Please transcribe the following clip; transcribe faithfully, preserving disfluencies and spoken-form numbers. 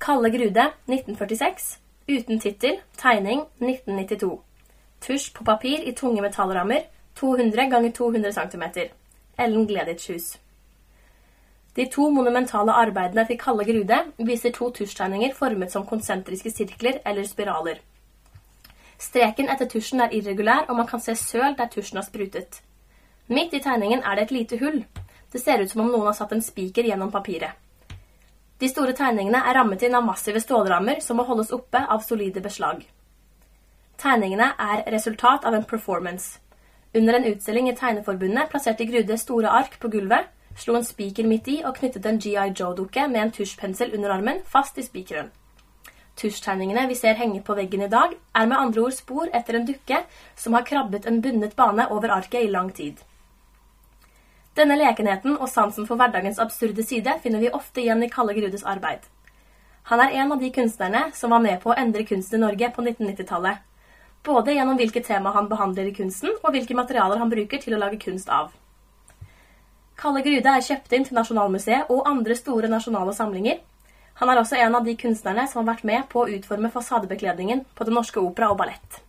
Kalle Grude, nitten førtiseks. Uten titel, tegning, nitten nittito. Tusj på papir i tunge metallrammer, to hundre ganger to hundre centimeter. Ellen Gleditsch hus. De to monumentale arbeidene til Kalle Grude viser to tusjtegninger formet som konsentriske sirkler eller spiraler. Streken etter tusjen er irregulær, og man kan se søl der tusjen har sprutet. Midt i tegningen er det et lite hull. Det ser ut som om noen har satt en spiker gjennom papiret. De store tegningene er rammet inn av massive stålrammer som må holdes oppe av solide beslag. Tegningene er resultat av en performance. Under en utstilling i Tegneforbundet plasserte Grude store ark på gulvet, slo en spiker midt i og knyttet en G I Joe-dukke med en tusjpensel under armen fast i spikeren. Tusjtegningene vi ser henget på veggen i dag er med andre ord spor etter en dukke som har krabbet en bundet bane over arket i lang tid. Denne lekenheten og sansen for hverdagens absurde side finner vi ofte igjen i Kalle Grudes arbeid. Han er en av de kunstnerne som var med på å endre kunsten i Norge på nitten nittitallet, både gjennom hvilke tema han behandler i kunsten og hvilke materialer han bruker til å lage kunst av. Kalle Grude er kjøpt inn til Nasjonalmuseet og andre store nasjonale samlinger. Han er også en av de kunstnerne som har vært med på å utforme fasadebekledningen på Det Norske Opera og Ballett.